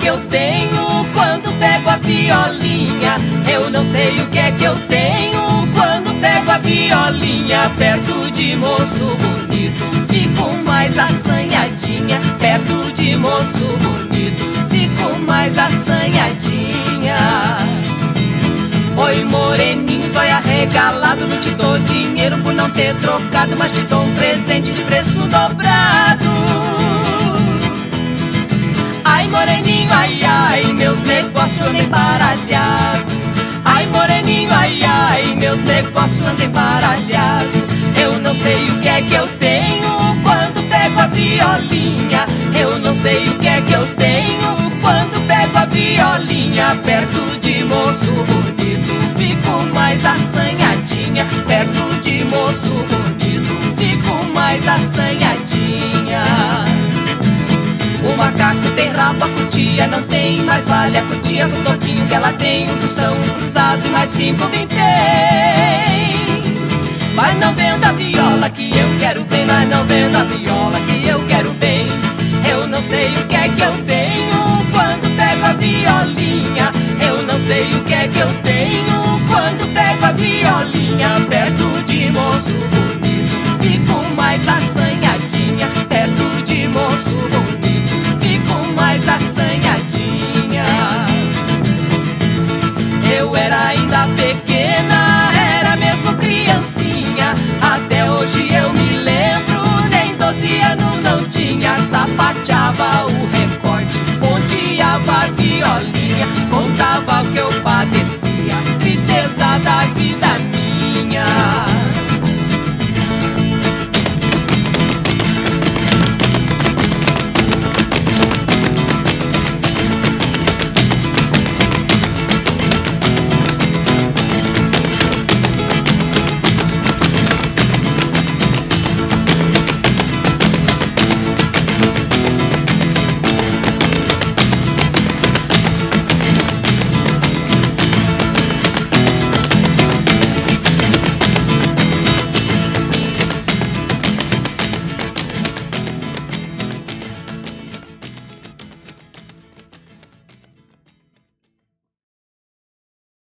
eu tenho quando pego a violinha. Eu não sei o que é que eu tenho quando pego a violinha. Perto de moço bonito, fico mais assanhadinha. Perto de moço bonito, fico mais assanhadinha. Oi, moreninho, zóio arregalado, não te dou dinheiro por não ter trocado, mas te dou um presente de preço dobrado. Ai, moreninho, ai, ai, meus negócios andem baralhados. Ai, moreninho, ai, ai, meus negócios andem baralhados. Eu não sei o que é que eu tenho quando pego a violinha. Eu não sei o que é que eu tenho quando pego a violinha. Perto de moço bonito, fico mais assanhadinha. Perto de moço bonito, fico mais assanhadinha. O macaco tem rabo, a cutia não tem, mas vale a cutia com o toquinho que ela tem. Um tostão cruzado e mais 5 vintém. Mas não vendo a viola que eu quero bem, mas não vendo a viola que eu quero bem. Eu não sei o que é que eu tenho quando pego a violinha. Eu não sei o que é que eu tenho